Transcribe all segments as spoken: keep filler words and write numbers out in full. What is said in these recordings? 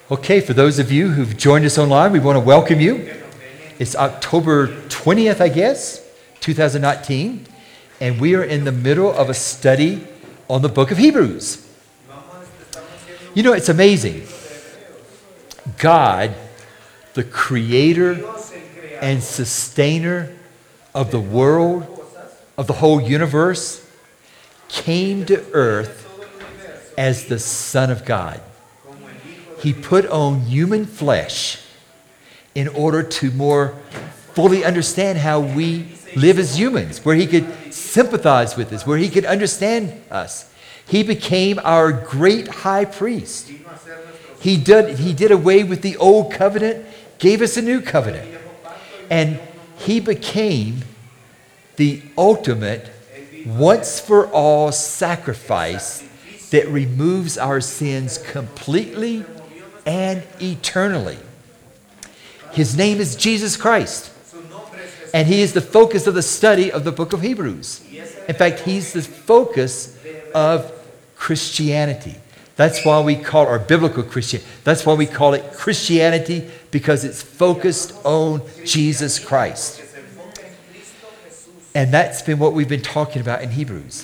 Okay, for those of you who've joined us online, we want to welcome you. It's October twentieth, I guess, two thousand nineteen, and we are in the middle of a study on the book of Hebrews. You know, it's amazing. God, the creator and sustainer of the world, of the whole universe, came to earth as the Son of God. He put on human flesh in order to more fully understand how we live as humans, where he could sympathize with us, where he could understand us. He became our great high priest. He did, he did away with the old covenant, gave us a new covenant. And he became the ultimate, once for all sacrifice that removes our sins completely and eternally. His name is Jesus Christ. And he is the focus of the study of the book of Hebrews. In fact, he's the focus of Christianity. That's why we call it, or biblical Christianity. That's why we call it Christianity, because it's focused on Jesus Christ. And that's been what we've been talking about in Hebrews.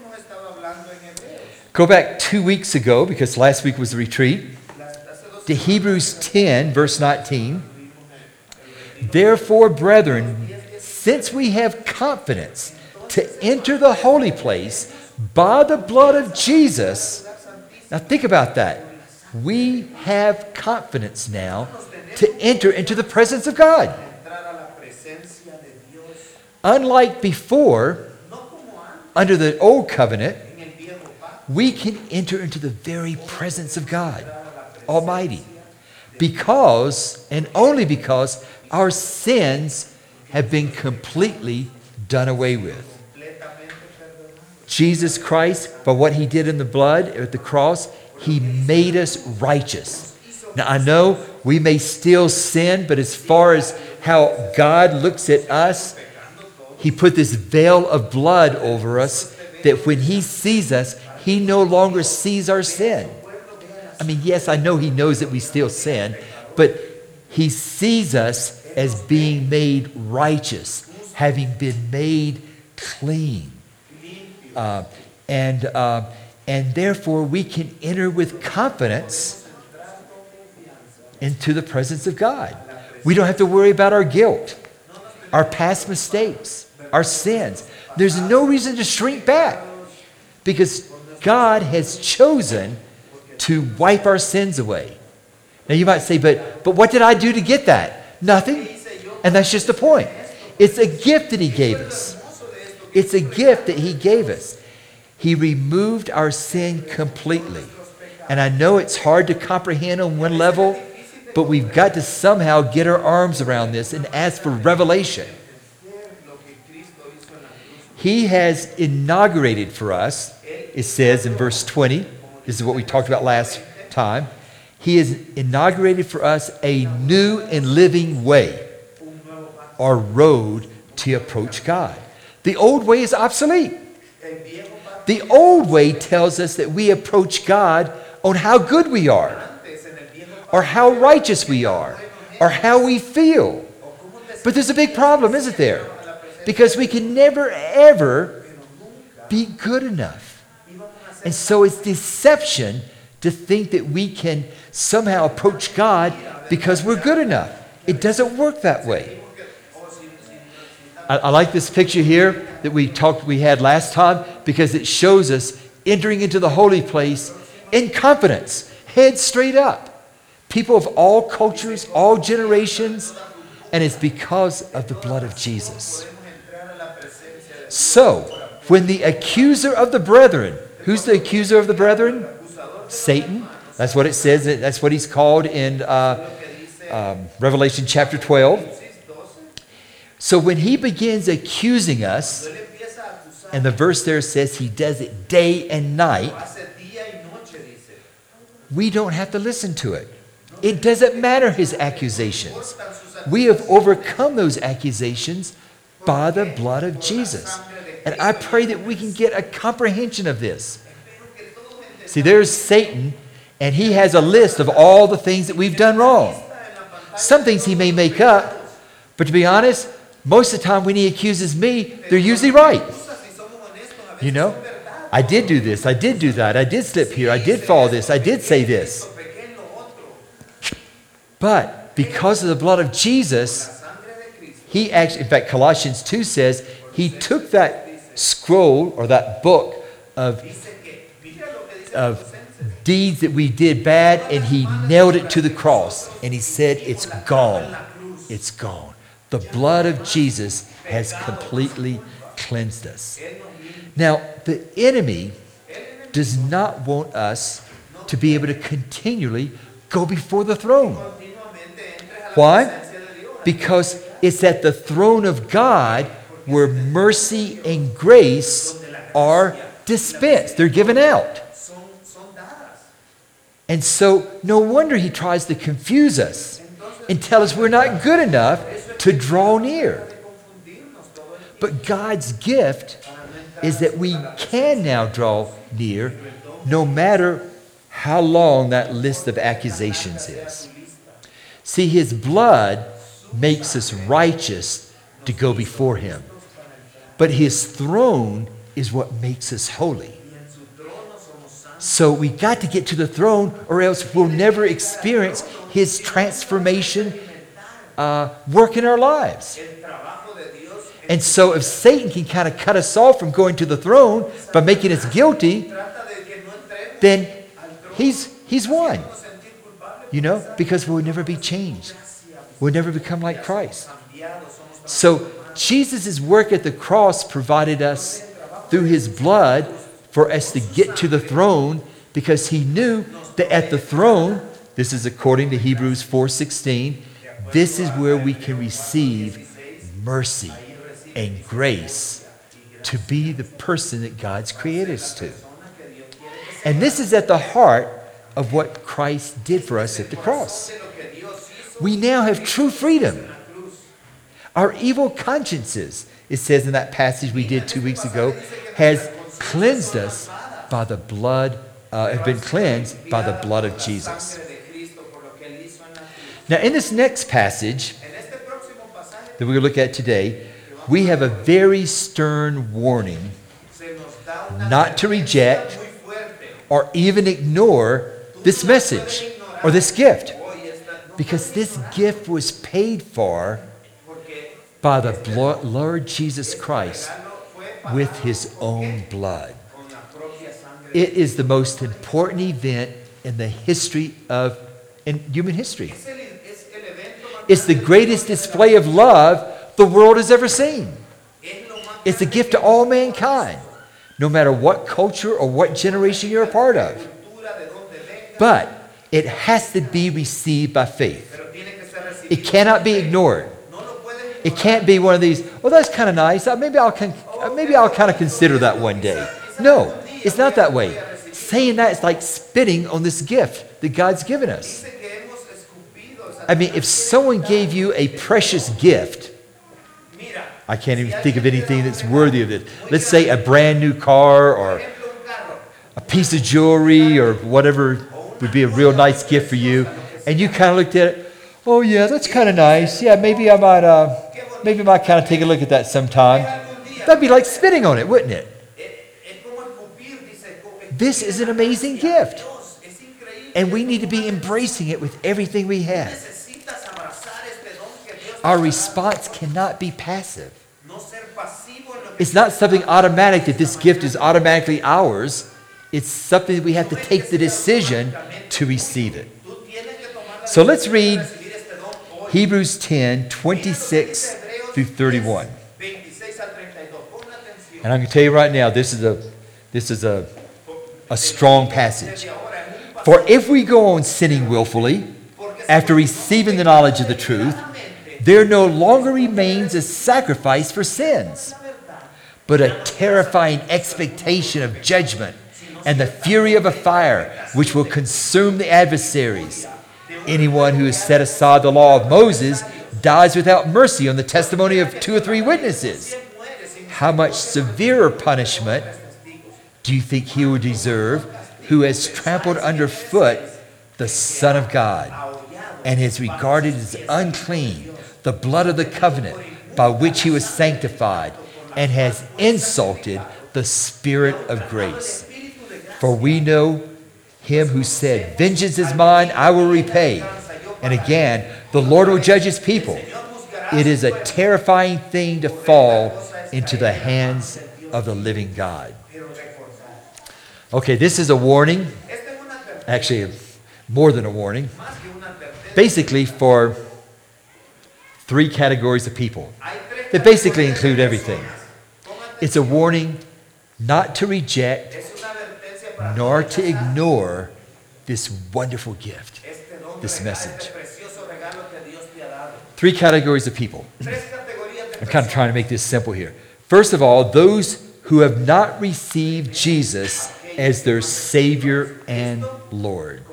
Go back two weeks ago, because last week was the retreat, to Hebrews ten, verse nineteen. Therefore, brethren, since we have confidence to enter the holy place by the blood of Jesus. Now think about that. We have confidence now to enter into the presence of God. Unlike before, under the old covenant, we can enter into the very presence of God Almighty, because, and only because, our sins have been completely done away with. Jesus Christ, by what he did in the blood at the cross, he made us righteous. Now, I know we may still sin, but as far as how God looks at us, he put this veil of blood over us that when he sees us, he no longer sees our sin. I mean, yes, I know he knows that we still sin, but he sees us as being made righteous, having been made clean. Uh, and, uh, and therefore, we can enter with confidence into the presence of God. We don't have to worry about our guilt, our past mistakes, our sins. There's no reason to shrink back, because God has chosen to wipe our sins away. Now you might say, but, but what did I do to get that? Nothing. And that's just the point. It's a gift that he gave us. It's a gift that he gave us. He removed our sin completely. And I know it's hard to comprehend on one level, but we've got to somehow get our arms around this and ask for revelation. He has inaugurated for us, it says in verse twenty, this is what we talked about last time. He has inaugurated for us a new and living way, or road to approach God. The old way is obsolete. The old way tells us that we approach God on how good we are, or how righteous we are, or how we feel. But there's a big problem, isn't there? Because we can never, ever be good enough. And so it's deception to think that we can somehow approach God because we're good enough. It doesn't work that way. I, I like this picture here that we talked, we had last time, because it shows us entering into the holy place in confidence, head straight up. People of all cultures, all generations, and it's because of the blood of Jesus. So, when the accuser of the brethren, who's the accuser of the brethren? Satan. That's what it says. That's what he's called in uh, um, Revelation chapter twelve. So when he begins accusing us, and the verse there says he does it day and night, we don't have to listen to it. It doesn't matter his accusations. We have overcome those accusations by the blood of Jesus. And I pray that we can get a comprehension of this. See, there's Satan, And he has a list of all the things that we've done wrong. Some things he may make up, but to be honest, most of the time when he accuses me, they're usually right. You know, I did do this, I did do that, I did slip here, I did fall this, I did say this. But because of the blood of Jesus, he actually, in fact, Colossians two says, he took that scroll or that book of, of deeds that we did bad, and he nailed it to the cross, and he said, it's gone. It's gone. The blood of Jesus has completely cleansed us. Now, the enemy does not want us to be able to continually go before the throne. Why? Because it's at the throne of God where mercy and grace are dispensed. They're given out. And so, no wonder he tries to confuse us and tell us we're not good enough to draw near. But God's gift is that we can now draw near no matter how long that list of accusations is. See, his blood makes us righteous to go before him. But his throne is what makes us holy. So we got to get to the throne, or else we'll never experience his transformation uh, work in our lives. And so if Satan can kind of cut us off from going to the throne by making us guilty, then he's, he's won. You know, because we'll never be changed. We'll never become like Christ. So Jesus' work at the cross provided us through his blood for us to get to the throne, because he knew that at the throne, this is according to Hebrews four sixteen, this is where we can receive mercy and grace to be the person that God's created us to. And this is at the heart of what Christ did for us at the cross. We now have true freedom. Our evil consciences, it says in that passage we did two weeks ago, has cleansed us by the blood, uh, have been cleansed by the blood of Jesus. Now, in this next passage that we're going to look at today, we have a very stern warning not to reject or even ignore this message or this gift, because this gift was paid for by the blood, Lord Jesus Christ with his own blood. It is the most important event in the history of in human history. It's the greatest display of love the world has ever seen. It's a gift to all mankind, no matter what culture or what generation you're a part of. But it has to be received by faith. It cannot be ignored. It can't be one of these, well, that's kind of nice. Uh, maybe I'll con- uh, maybe I'll kind of consider that one day. No, it's not that way. Saying that is like spitting on this gift that God's given us. I mean, if someone gave you a precious gift, I can't even think of anything that's worthy of it. Let's say a brand new car or a piece of jewelry or whatever would be a real nice gift for you. And you kind of looked at it, oh yeah, that's kind of nice. Yeah, maybe I might, uh, maybe I might kind of take a look at that sometime. That'd be like spitting on it, wouldn't it? This is an amazing gift. And we need to be embracing it with everything we have. Our response cannot be passive. It's not something automatic that this gift is automatically ours. It's something that we have to take the decision to receive it. So let's read Hebrews ten, twenty-six through thirty-one. And I'm going to tell you right now, this is a this is a, a strong passage. For if we go on sinning willfully, after receiving the knowledge of the truth, there no longer remains a sacrifice for sins, but a terrifying expectation of judgment and the fury of a fire which will consume the adversaries. Anyone who has set aside the law of Moses dies without mercy on the testimony of two or three witnesses. How much severer punishment do you think he will deserve who has trampled underfoot the Son of God and has regarded as unclean the blood of the covenant by which he was sanctified and has insulted the Spirit of grace. For we know him who said, vengeance is mine, I will repay. And again, the Lord will judge his people. It is a terrifying thing to fall into the hands of the living God. Okay, this is a warning. Actually, more than a warning. Basically for three categories of people. They basically include everything. It's a warning not to reject nor to ignore this wonderful gift, this message. Three categories of people. I'm kind of trying to make this simple here. First of all, those who have not received Jesus as their Savior and Lord.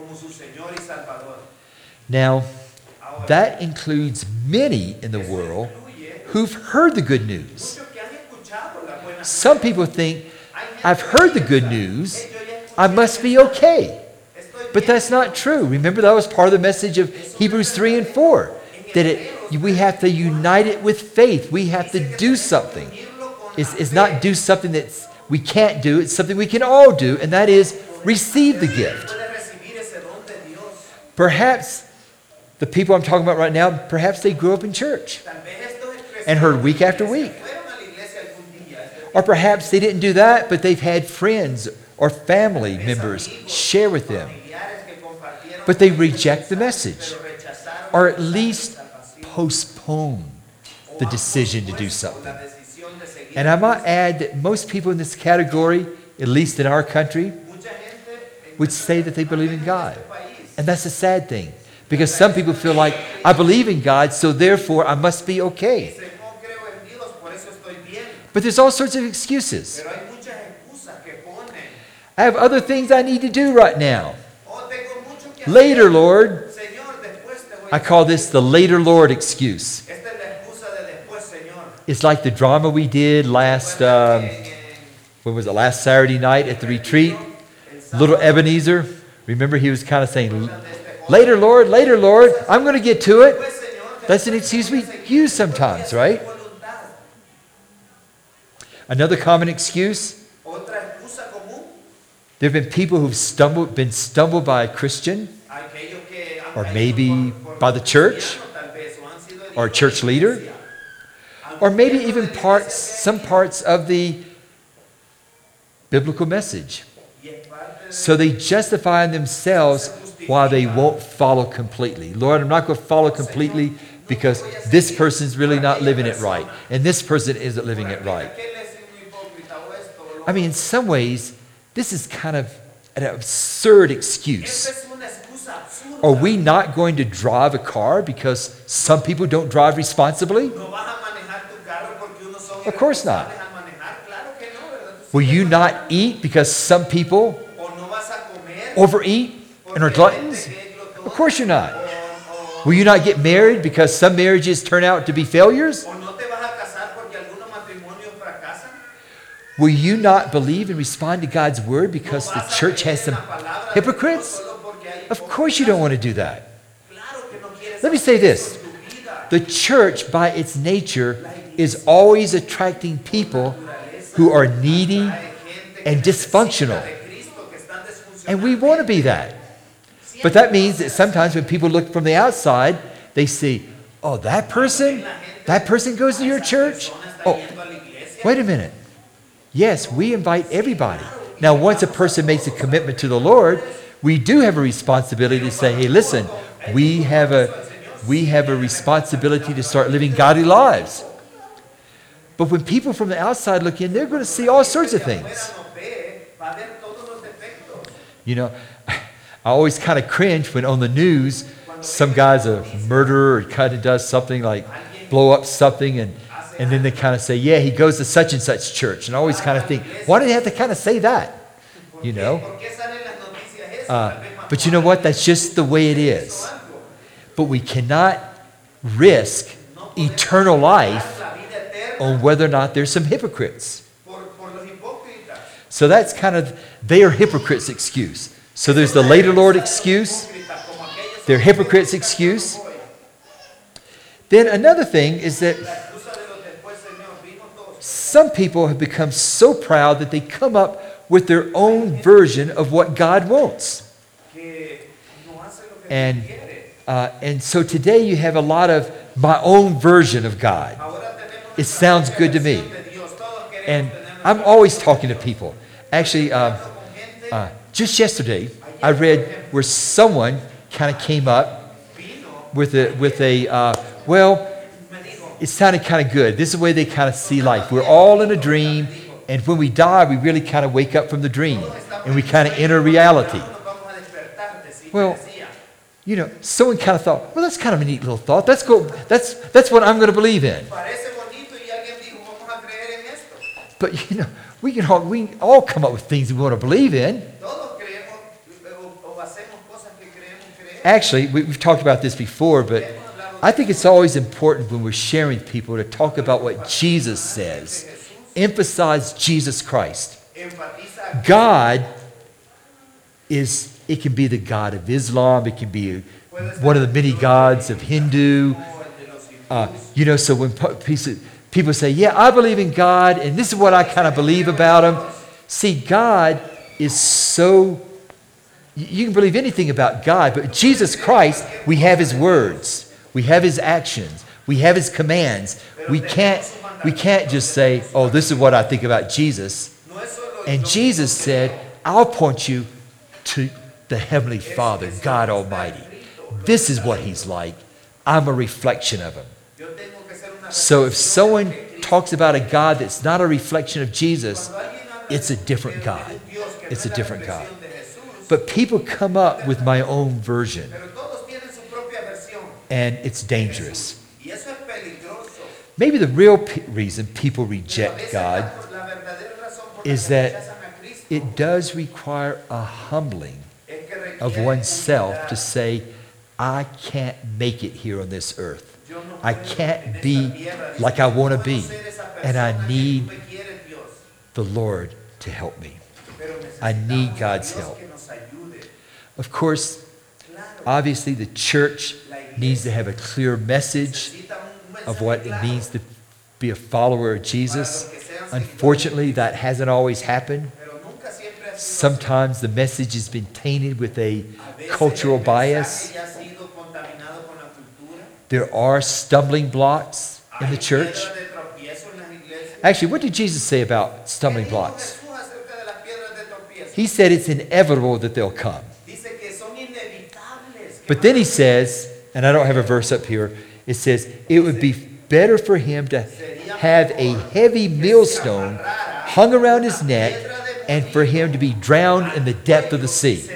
Now, that includes many in the world who've heard the good news. Some people think, I've heard the good news, I must be okay. But that's not true. Remember, that was part of the message of Hebrews three and four, that it, we have to unite it with faith. We have to do something. It's, it's not do something that we can't do. It's something we can all do, and that is receive the gift. Perhaps the people I'm talking about right now, perhaps they grew up in church and heard week after week. Or perhaps they didn't do that, but they've had friends or family members share with them. But they reject the message, or at least postpone the decision to do something. And I might add that most people in this category, at least in our country, would say that they believe in God. And that's a sad thing, because some people feel like, I believe in God, so therefore I must be okay. But there's all sorts of excuses. I have other things I need to do right now. Later, Lord. I call this the later, Lord excuse. It's like the drama we did last, um, when was it, last Saturday night at the retreat. Little Ebenezer. Remember, he was kind of saying, later, Lord, later, Lord, I'm going to get to it. That's an excuse we use sometimes, right? Another common excuse. There have been people who've stumbled, been stumbled by a Christian, or maybe by the church, or a church leader, or maybe even parts, some parts of the biblical message. So they justify themselves why they won't follow completely. Lord, I'm not going to follow completely because this person's really not living it right, and this person isn't living it right. I mean, in some ways, this is kind of an absurd excuse. Are we not going to drive a car because some people don't drive responsibly? Of course not. Will you not eat because some people overeat and are gluttons? Of course you're not. Will you not get married because some marriages turn out to be failures? Will you not believe and respond to God's word because the church has some hypocrites? Of course you don't want to do that. Let me say this. The church, by its nature, is always attracting people who are needy and dysfunctional. And we want to be that. But that means that sometimes when people look from the outside, they see, oh, that person? That person goes to your church? Oh, wait a minute. Yes, we invite everybody. Now, once a person makes a commitment to the Lord, we do have a responsibility to say, hey, listen, we have a, we have a responsibility to start living godly lives. But when people from the outside look in, they're going to see all sorts of things. You know, I always kind of cringe when on the news, some guy's a murderer or kind of does something like blow up something, and, and then they kind of say, yeah, he goes to such and such church. And I always kind of think, why do they have to kind of say that? You know? Uh, but you know what? That's just the way it is. But we cannot risk eternal life on whether or not there's some hypocrites. So that's kind of their hypocrite's excuse. So there's the later Lord excuse, their hypocrite's excuse. Then another thing is that some people have become so proud that they come up with their own version of what God wants. And, uh, and so today you have a lot of my own version of God. It sounds good to me. And I'm always talking to people. Actually, uh, uh, just yesterday, I read where someone kind of came up with a, with a uh, well, it sounded kind of good. This is the way they kind of see life. We're all in a dream, and when we die, we really kind of wake up from the dream, and we kind of enter reality. Well, you know, someone kind of thought, well, that's kind of a neat little thought. That's go. That's that's what I'm going to believe in. But you know, we can all, we can all come up with things we want to believe in. Actually, we, we've talked about this before, but I think it's always important when we're sharing with people to talk about what Jesus says. Emphasize Jesus Christ. God is, it can be the God of Islam. It can be one of the many gods of Hindu. Uh, you know, so when people say, yeah, I believe in God, and this is what I kind of believe about him. See, God is so, you can believe anything about God, but Jesus Christ, we have his words. We have his actions. We have his commands. We can't, we can't just say, oh, this is what I think about Jesus. And Jesus said, I'll point you to the Heavenly Father, God Almighty. This is what he's like. I'm a reflection of him. So if someone talks about a God that's not a reflection of Jesus, it's a different God. It's a different God. But people come up with my own version. And it's dangerous. Maybe the real p- reason people reject God is that it does require a humbling of oneself to say, I can't make it here on this earth. I can't be like I want to be. And I need the Lord to help me. I need God's help. Of course, obviously the church needs to have a clear message of what it means to be a follower of Jesus. Unfortunately, that hasn't always happened. Sometimes the message has been tainted with a cultural bias. There are stumbling blocks in the church. Actually, what did Jesus say about stumbling blocks? He said it's inevitable that they'll come. But then he says, and I don't have a verse up here, it says, it would be better for him to have a heavy millstone hung around his neck and for him to be drowned in the depth of the sea.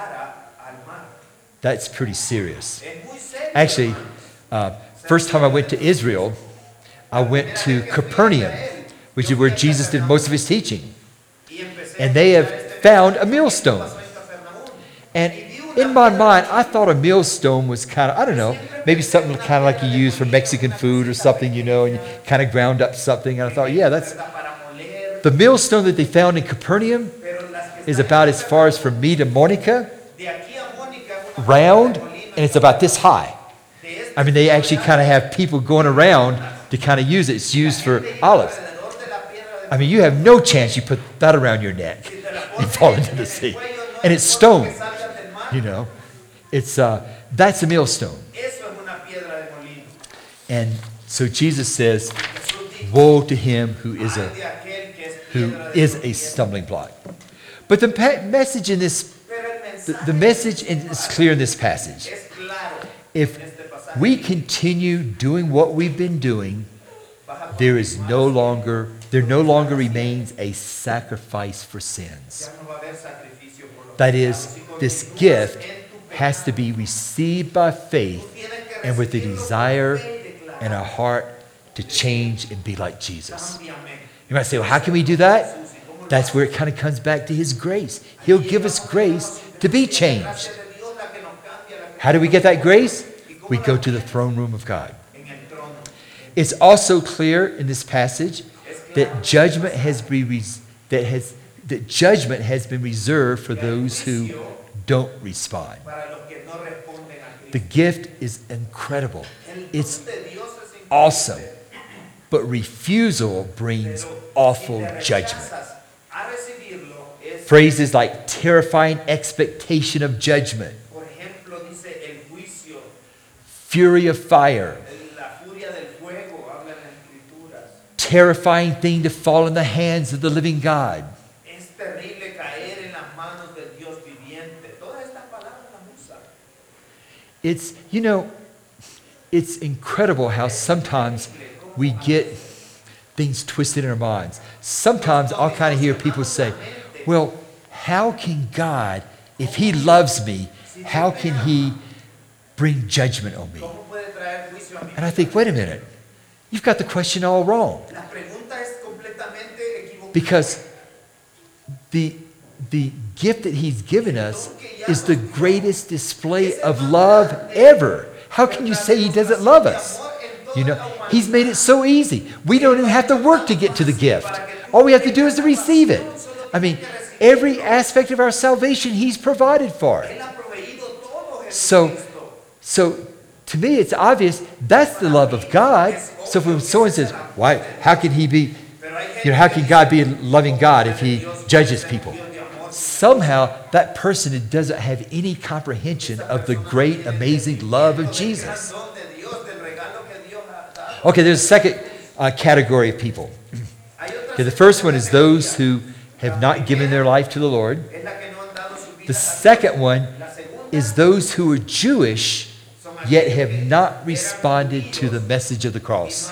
That's pretty serious. Actually, uh, first time I went to Israel, I went to Capernaum, which is where Jesus did most of his teaching. And they have found a millstone. And in my mind, I thought a millstone was kind of, I don't know, maybe something kind of like you use for Mexican food or something, you know, and you kind of ground up something. And I thought, yeah, that's... The millstone that they found in Capernaum is about as far as from me to Monica, round, and it's about this high. I mean, they actually kind of have people going around to kind of use it. It's used for olives. I mean, you have no chance you put that around your neck and fall into the sea. And it's stone. You know, it's uh, that's a millstone. And so Jesus says, woe to him who is a who is a stumbling block. But the pa- message in this, the, the message is clear in this passage. If we continue doing what we've been doing, there is no longer, there no longer remains a sacrifice for sins. That is, this gift has to be received by faith and with a desire and a heart to change and be like Jesus. You might say, well, how can we do that? That's where it kind of comes back to his grace. He'll give us grace to be changed. How do we get that grace? We go to the throne room of God. It's also clear in this passage that judgment has been, that has that judgment has been reserved for those who don't respond. The gift is incredible. It's awesome. But refusal brings awful judgment. Phrases like terrifying expectation of judgment, fury of fire, terrifying thing to fall in the hands of the living God. It's, you know, it's incredible how sometimes we get things twisted in our minds. Sometimes I'll kind of hear people say, well, how can God, if he loves me, how can he bring judgment on me? And I think, wait a minute, you've got the question all wrong. Because the, the gift that he's given us is the greatest display of love ever. How can you say he doesn't love us? You know, he's made it so easy. We don't even have to work to get to the gift. All we have to do is to receive it. I mean, every aspect of our salvation he's provided for. So, so to me, it's obvious that's the love of God. So when someone says, why, how can he be, you know, how can God be a loving God if he judges people? Somehow that person doesn't have any comprehension of the great, amazing love of Jesus. Okay, there's a second uh, category of people. Okay, the first one is those who have not given their life to the Lord. The second one is those who are Jewish yet have not responded to the message of the cross.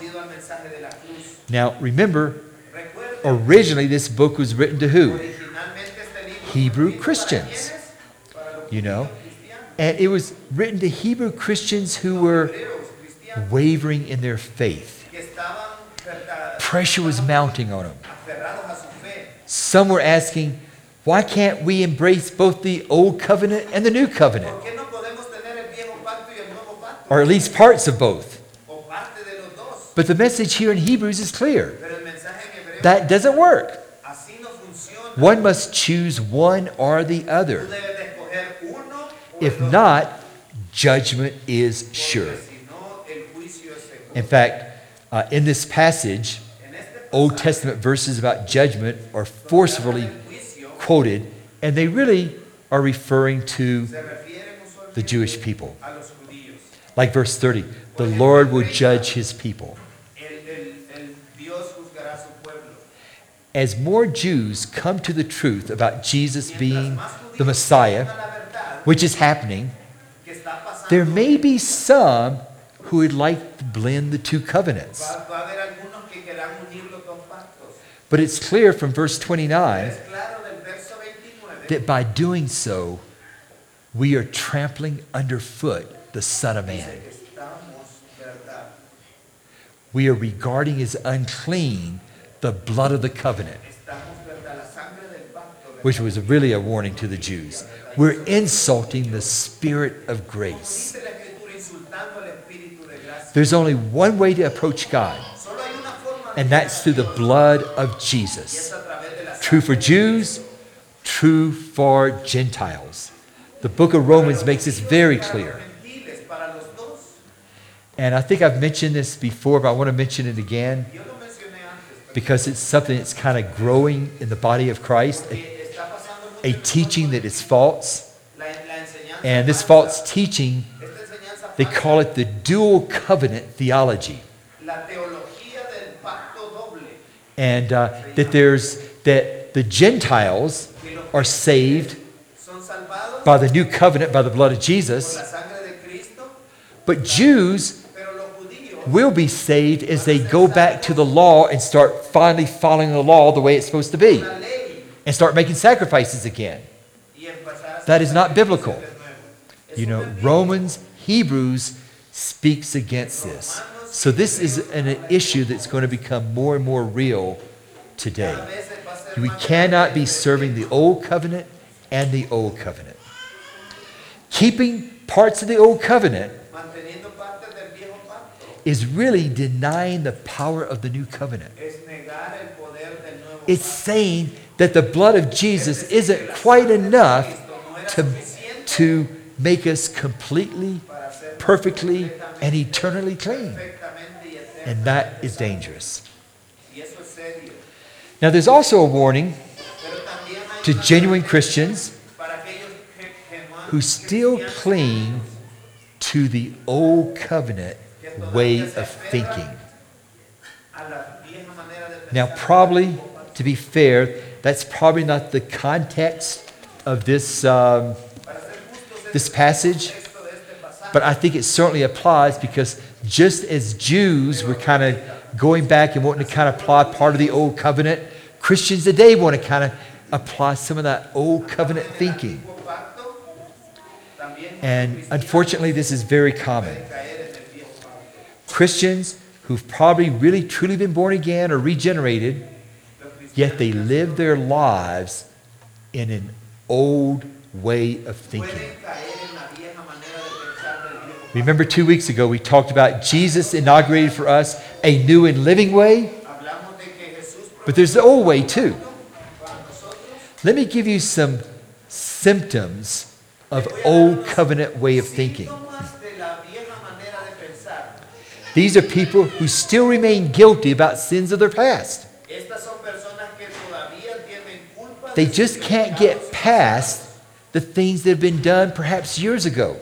Now, remember, originally this book was written to who? Hebrew Christians, you know. And it was written to Hebrew Christians who were wavering in their faith. Pressure was mounting on them. Some were asking, why can't we embrace both the old covenant and the new covenant? Or at least parts of both. But the message here in Hebrews is clear. That doesn't work. One must choose one or the other. If not, judgment is sure. In fact, uh, in this passage, Old Testament verses about judgment are forcefully quoted, and they really are referring to the Jewish people. Like verse thirty, the Lord will judge his people. As more Jews come to the truth about Jesus being the Messiah, which is happening, there may be some who would like to blend the two covenants. But it's clear from verse twenty-nine that by doing so, we are trampling underfoot the Son of Man. We are regarding as unclean the blood of the covenant, which was really a warning to the Jews. We're insulting the Spirit of grace. There's only one way to approach God, and that's through the blood of Jesus. True for Jews, true for Gentiles. The book of Romans makes this very clear. And I think I've mentioned this before, but I want to mention it again because it's something that's kind of growing in the body of Christ, a, a teaching that is false. And this false teaching, they call it the dual covenant theology. And uh, that there's that the Gentiles are saved by the new covenant, by the blood of Jesus. But Jews will be saved as they go back to the law and start finally following the law the way it's supposed to be. And start making sacrifices again. That is not biblical. You know, Romans, Hebrews speaks against this. So this is an issue that's going to become more and more real today. We cannot be serving the old covenant and the old covenant. Keeping parts of the old covenant is really denying the power of the new covenant. It's saying that the blood of Jesus isn't quite enough to, to make us completely, perfectly, and eternally clean. And that is dangerous. Now, there's also a warning to genuine Christians who still cling to the old covenant way of thinking. Now, probably, to be fair, that's probably not the context of this, um, this passage, but I think it certainly applies because just as Jews were kind of going back and wanting to kind of apply part of the old covenant, Christians today want to kind of apply some of that old covenant thinking. And unfortunately, this is very common. Christians who've probably really truly been born again or regenerated, yet they live their lives in an old way of thinking. Remember two weeks ago we talked about Jesus inaugurated for us a new and living way, but there's the old way too. Let me give you some symptoms of old covenant way of thinking. These are people who still remain guilty about sins of their past. They just can't get past the things that have been done perhaps years ago.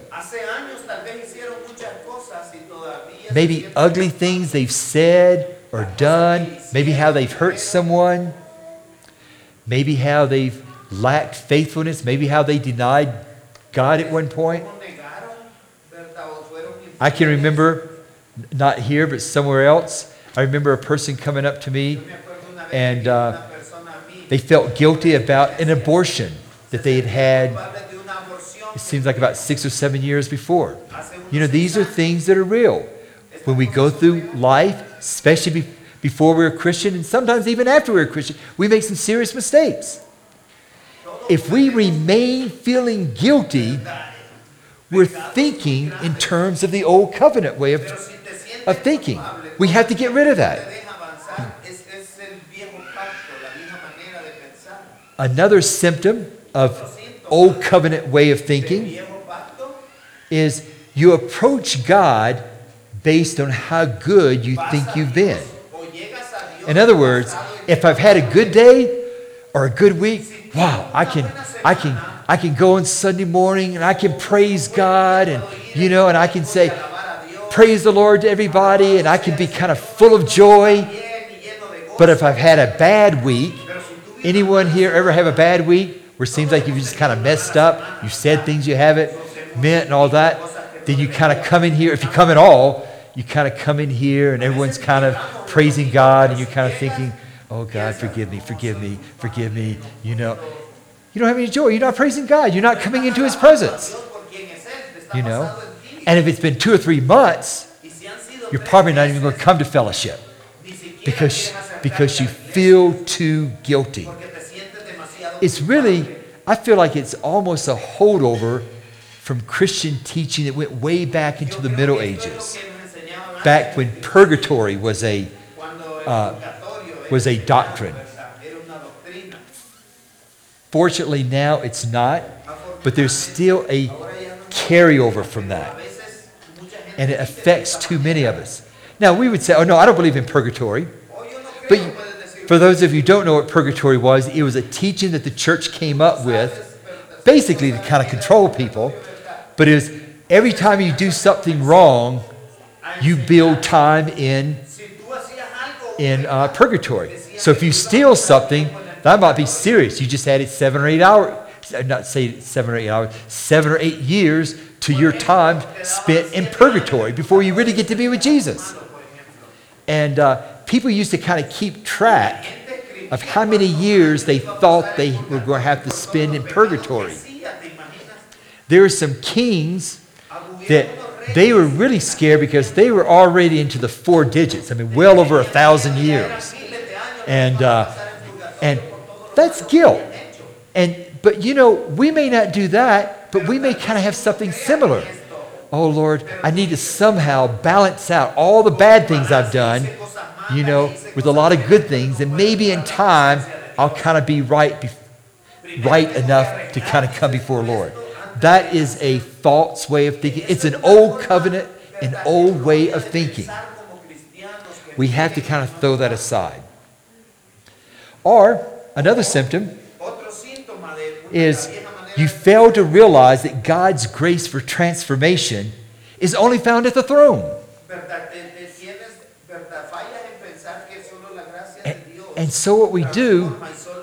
Maybe ugly things they've said or done. Maybe how they've hurt someone. Maybe how they've lacked faithfulness. Maybe how they denied God at one point. I can remember, not here, but somewhere else, I remember a person coming up to me and uh, they felt guilty about an abortion that they had had, it seems like about six or seven years before. You know, these are things that are real. When we go through life, especially be- before we're a Christian, and sometimes even after we're a Christian, we make some serious mistakes. If we remain feeling guilty, we're thinking in terms of the old covenant way of, of thinking. We have to get rid of that. Another symptom of old covenant way of thinking is you approach God based on how good you think you've been. In other words, if I've had a good day or a good week, wow, I can, I can, I can go on Sunday morning and I can praise God, and you know, and I can say, praise the Lord to everybody, and I can be kind of full of joy. But if I've had a bad week, anyone here ever have a bad week where it seems like you've just kind of messed up, you said things you haven't meant and all that, then you kind of come in here, if you come at all, you kind of come in here and everyone's kind of praising God and you're kind of thinking, oh God, forgive me, forgive me, forgive me, you know. You don't have any joy. You're not praising God. You're not coming into His presence, you know. And if it's been two or three months, you're probably not even going to come to fellowship because, because you feel too guilty. It's really, I feel like it's almost a holdover from Christian teaching that went way back into the Middle Ages, back when purgatory was a uh, was a doctrine. Fortunately, now it's not, but there's still a carryover from that, and it affects too many of us. Now, we would say, oh no, I don't believe in purgatory, but for those of you who don't know what purgatory was, it was a teaching that the church came up with, basically to kind of control people, but it was every time you do something wrong, you build time in, in uh, purgatory. So if you steal something, that might be serious. You just added seven or eight hours, not say seven or eight hours, seven or eight years to your time spent in purgatory before you really get to be with Jesus. And uh, people used to kind of keep track of how many years they thought they were going to have to spend in purgatory. There were some kings that they were really scared because they were already into the four digits. I mean, well over a thousand years. And uh, and that's guilt. And but you know, we may not do that, but we may kind of have something similar. Oh Lord, I need to somehow balance out all the bad things I've done, you know, with a lot of good things, and maybe in time I'll kind of be right, be, right enough to kind of come before the Lord. That is a false way of thinking. It's an old covenant, an old way of thinking. We have to kind of throw that aside. Or another symptom is you fail to realize that God's grace for transformation is only found at the throne. And, and so what we do,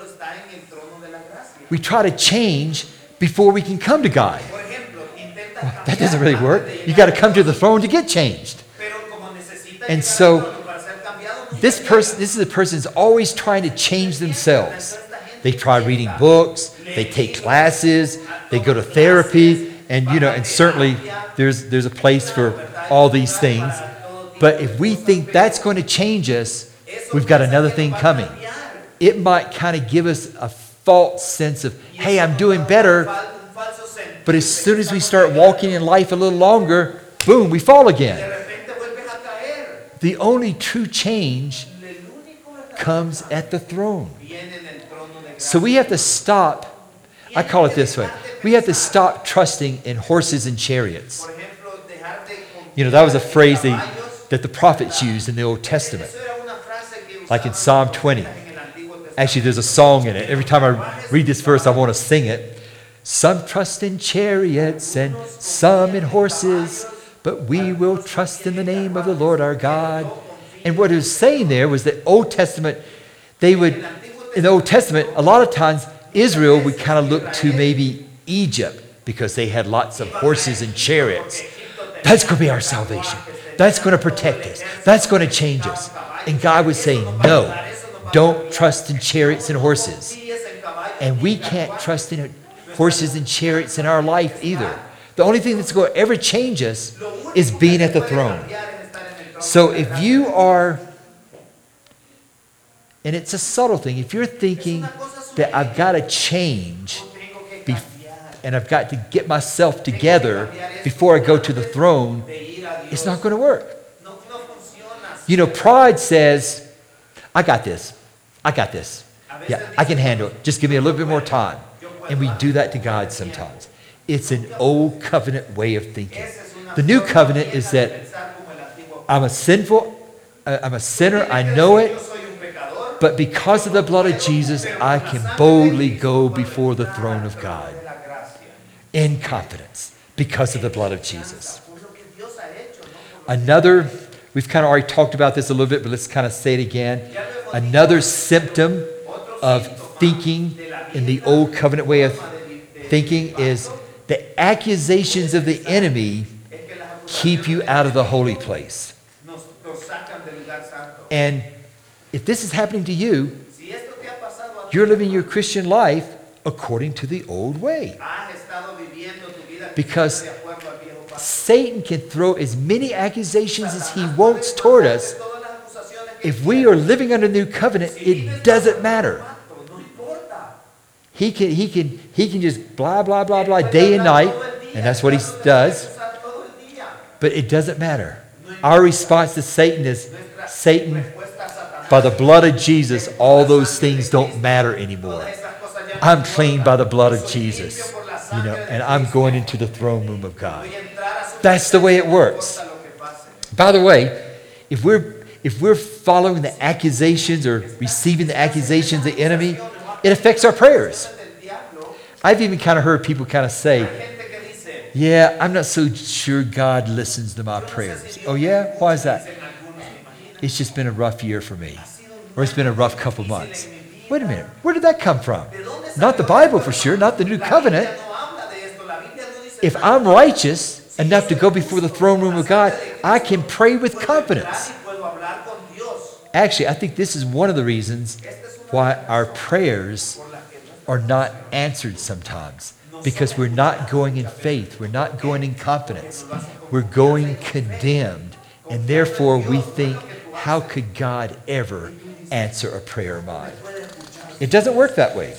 we try to change before we can come to God. Well, that doesn't really work. You got to come to the throne to get changed. And so this person, this is a person who's always trying to change themselves. They try reading books, they take classes, they go to therapy, and you know, and certainly there's there's a place for all these things. But if we think that's going to change us, we've got another thing coming. It might kind of give us a false sense of, hey, I'm doing better. But as soon as we start walking in life a little longer, boom, we fall again. The only true change comes at the throne. So we have to stop, I call it this way, we have to stop trusting in horses and chariots. You know, that was a phrase they, that the prophets used in the Old Testament. Like in Psalm twenty. Actually, there's a song in it. Every time I read this verse, I want to sing it. Some trust in chariots and some in horses, but we will trust in the name of the Lord our God. And what it was saying there was that Old Testament, they would, in the Old Testament, a lot of times Israel would kind of look to maybe Egypt because they had lots of horses and chariots. That's going to be our salvation. That's going to protect us. That's going to change us. And God was saying, no, don't trust in chariots and horses. And we can't trust in horses and chariots in our life either. The only thing that's going to ever change us is being at the throne. So if you are, and it's a subtle thing, if you're thinking that I've got to change and I've got to get myself together before I go to the throne, it's not going to work. You know, pride says, I got this. I got this. Yeah, I can handle it. Just give me a little bit more time. And we do that to God sometimes. It's an old covenant way of thinking. The new covenant is that I'm a sinful, I'm a sinner, I know it, but because of the blood of Jesus, I can boldly go before the throne of God in confidence because of the blood of Jesus. Another, we've kind of already talked about this a little bit, but let's kind of say it again. Another symptom of thinking in the old covenant way of thinking is the accusations of the enemy keep you out of the holy place. And if this is happening to you, you're living your Christian life according to the old way. Because Satan can throw as many accusations as he wants toward us. If we are living under the new covenant, it doesn't matter. He can, he can, he can just blah, blah, blah, blah, day and night, and that's what he does. But it doesn't matter. Our response to Satan is, Satan, by the blood of Jesus, all those things don't matter anymore. I'm clean by the blood of Jesus, you know, and I'm going into the throne room of God. That's the way it works. By the way, if we're if we're following the accusations or receiving the accusations of the enemy, it affects our prayers. I've even kind of heard people kind of say, yeah, I'm not so sure God listens to my prayers. Oh yeah? Why is that? It's just been a rough year for me. Or it's been a rough couple months. Wait a minute. Where did that come from? Not the Bible for sure, not the new covenant. If I'm righteous enough to go before the throne room of God, I can pray with confidence. Actually, I think this is one of the reasons why our prayers are not answered sometimes. Because we're not going in faith. We're not going in confidence. We're going condemned. And therefore we think, how could God ever answer a prayer of mine? It doesn't work that way.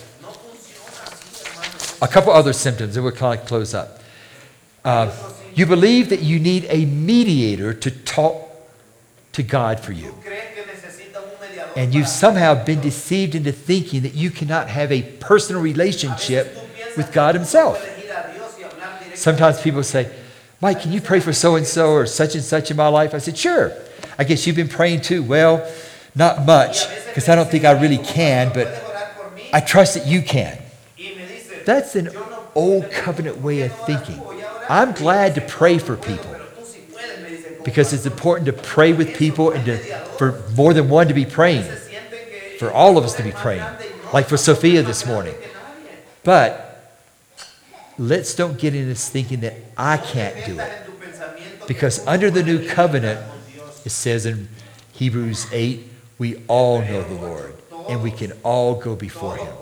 A couple other symptoms, and we'll kind of close up. Uh, you believe that you need a mediator to talk to God for you. And you've somehow been deceived into thinking that you cannot have a personal relationship with God himself. Sometimes people say, Mike, can you pray for so-and-so or such and such in my life? I said, sure. I guess you've been praying too. Well, not much, because I don't think I really can, but I trust that you can. That's an old covenant way of thinking. I'm glad to pray for people because it's important to pray with people and to, for more than one to be praying, for all of us to be praying, like for Sophia this morning. But let's don't get into this thinking that I can't do it. Because under the new covenant, it says in Hebrews eight, we all know the Lord and we can all go before him.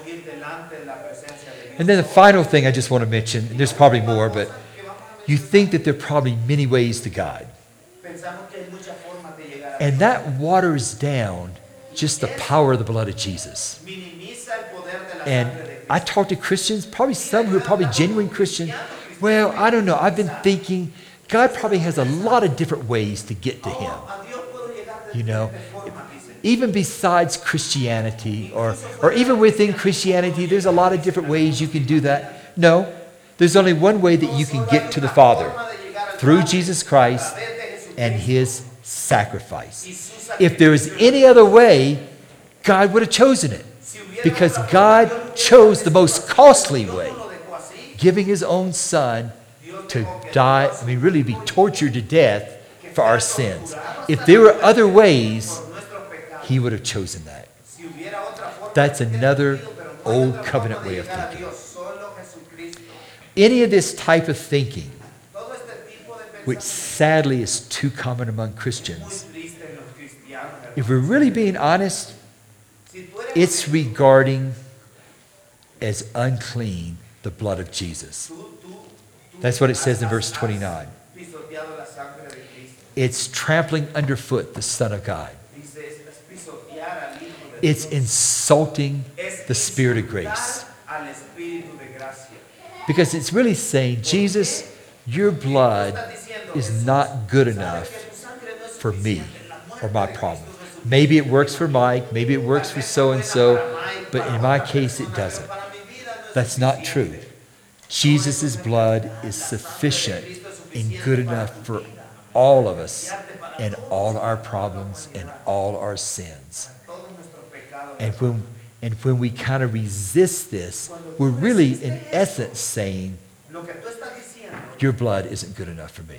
And then the final thing I just want to mention, and there's probably more, but you think that there are probably many ways to God. And that waters down just the power of the blood of Jesus. And I talk to Christians, probably some who are probably genuine Christians. Well, I don't know. I've been thinking God probably has a lot of different ways to get to him. You know, even besides Christianity or, or even within Christianity, there's a lot of different ways you can do that. No, there's only one way that you can get to the Father, through Jesus Christ and his sacrifice. If there was any other way, God would have chosen it, because God chose the most costly way, giving his own son to die, I mean, really be tortured to death for our sins. If there were other ways, he would have chosen that. That's another old covenant way of thinking. Any of this type of thinking, which sadly is too common among Christians, if we're really being honest, it's regarding as unclean the blood of Jesus. That's what it says in verse twenty-nine. It's trampling underfoot the Son of God. It's insulting the Spirit of grace. Because it's really saying, Jesus, your blood is not good enough for me or my problem. Maybe it works for Mike, maybe it works for so-and-so, but in my case it doesn't. That's not true. Jesus' blood is sufficient and good enough for all of us and all our problems and all our sins. And when, and when we kind of resist this, we're really in essence saying, your blood isn't good enough for me.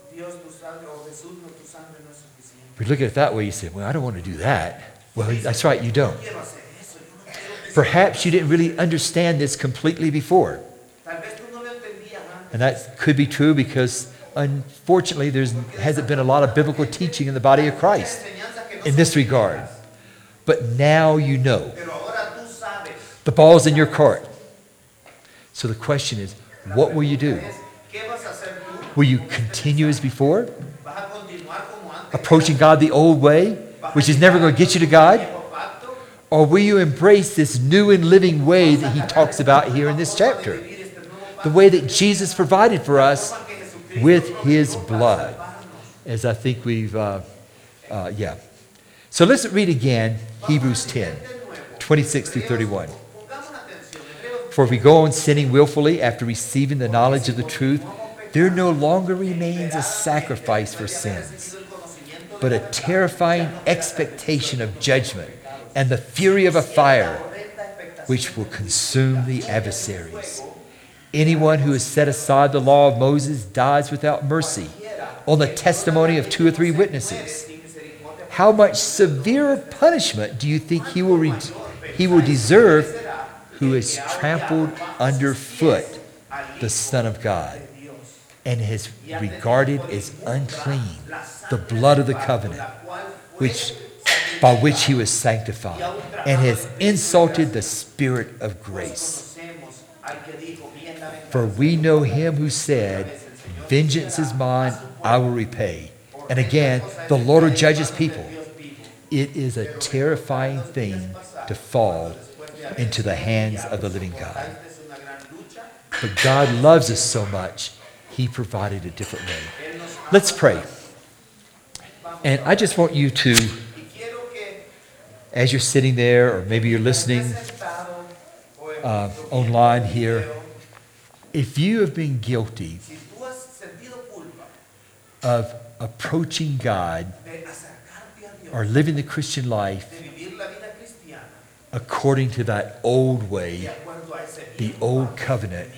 We look at it that way, you say, well, I don't want to do that. Well, that's right, you don't. Perhaps you didn't really understand this completely before. And that could be true because, unfortunately, there hasn't been a lot of biblical teaching in the body of Christ in this regard. But now you know. The ball's in your court. So the question is, what will you do? Will you continue as before? Approaching God the old way, which is never going to get you to God? Or will you embrace this new and living way that he talks about here in this chapter? The way that Jesus provided for us with his blood. As I think we've, uh, uh, yeah. So let's read again Hebrews ten, twenty-six through thirty-one. For if we go on sinning willfully after receiving the knowledge of the truth, there no longer remains a sacrifice for sins, but a terrifying expectation of judgment and the fury of a fire which will consume the adversaries. Anyone who has set aside the law of Moses dies without mercy on the testimony of two or three witnesses. How much severer punishment do you think he will, re- he will deserve who has trampled underfoot the Son of God and has regarded as unclean the blood of the covenant which, by which he was sanctified, and has insulted the Spirit of grace? For we know him who said, vengeance is mine, I will repay. And again, the Lord will judge his people. It is a terrifying thing to fall into the hands of the living God. But God loves us so much, he provided a different way. Let's pray. And I just want you to as you're sitting there, or maybe you're listening uh, online here, if you have been guilty of approaching God or living the Christian life according to that old way, the old covenant,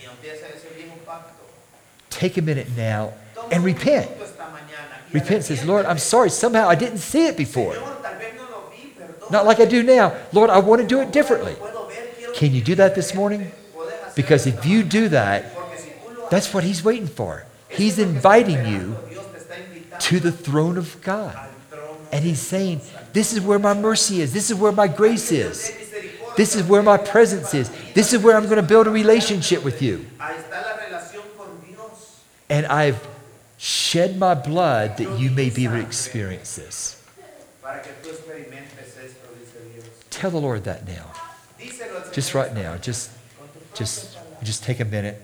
take a minute now and repent. Repent, says, Lord, I'm sorry. Somehow I didn't see it before. Not like I do now. Lord, I want to do it differently. Can you do that this morning? Because if you do that, that's what he's waiting for. He's inviting you to the throne of God. And he's saying, this is where my mercy is. This is where my grace is. This is where my presence is. This is where I'm going to build a relationship with you. And I've shed my blood that you may be able to experience this. Tell the Lord that now. Just right now. Just, just, just take a minute.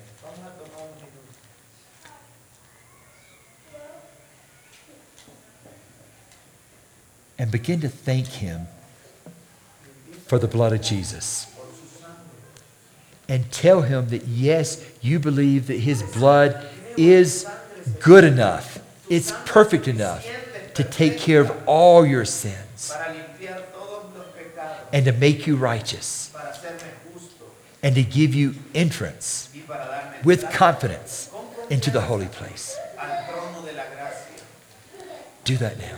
And begin to thank him for the blood of Jesus. And tell him that, yes, you believe that his blood is good enough. It's perfect enough to take care of all your sins and to make you righteous and to give you entrance with confidence into the holy place. Do that now.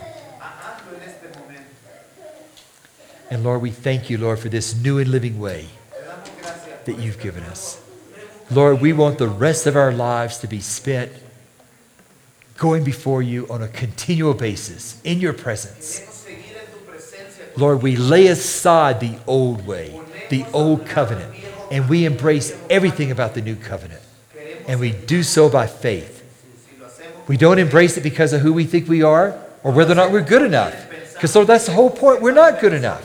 And Lord, we thank you, Lord, for this new and living way that you've given us. Lord, we want the rest of our lives to be spent going before you on a continual basis in your presence. Lord, we lay aside the old way, the old covenant, and we embrace everything about the new covenant. And we do so by faith. We don't embrace it because of who we think we are or whether or not we're good enough. Because, Lord, that's the whole point. We're not good enough.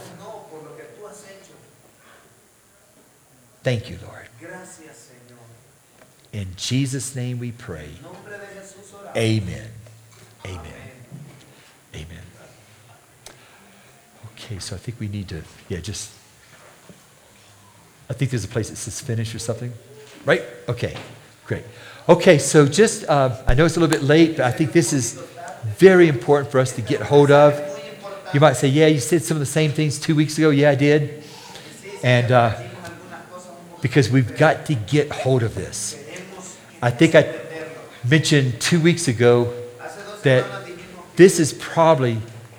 Thank you, Lord. In Jesus' name we pray. Amen. Amen. Amen. Okay, so I think we need to, yeah, just, I think there's a place that says finish or something. Right? Okay, great. Okay, so just, uh, I know it's a little bit late, but I think this is very important for us to get hold of. You might say, yeah, you said some of the same things two weeks ago. Yeah, I did. And uh, because we've got to get hold of this. I think I mentioned two weeks ago that this is probably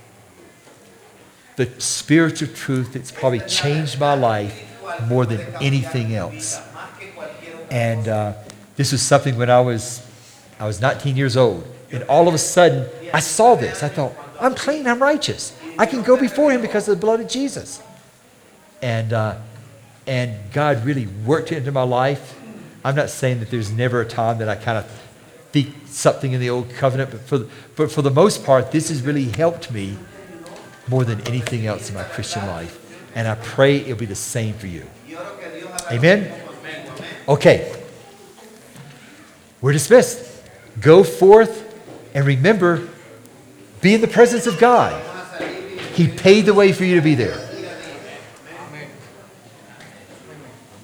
the spiritual truth that's probably changed my life more than anything else. And uh, this was something when I was, I was nineteen years old. And all of a sudden, I saw this. I thought, I'm clean, I'm righteous. I can go before him because of the blood of Jesus. And uh, and God really worked it into my life. I'm not saying that there's never a time that I kind of think something in the old covenant, but for, the, but for the most part, this has really helped me more than anything else in my Christian life. And I pray it'll be the same for you. Amen? Okay. We're dismissed. Go forth and remember, be in the presence of God. He paid the way for you to be there.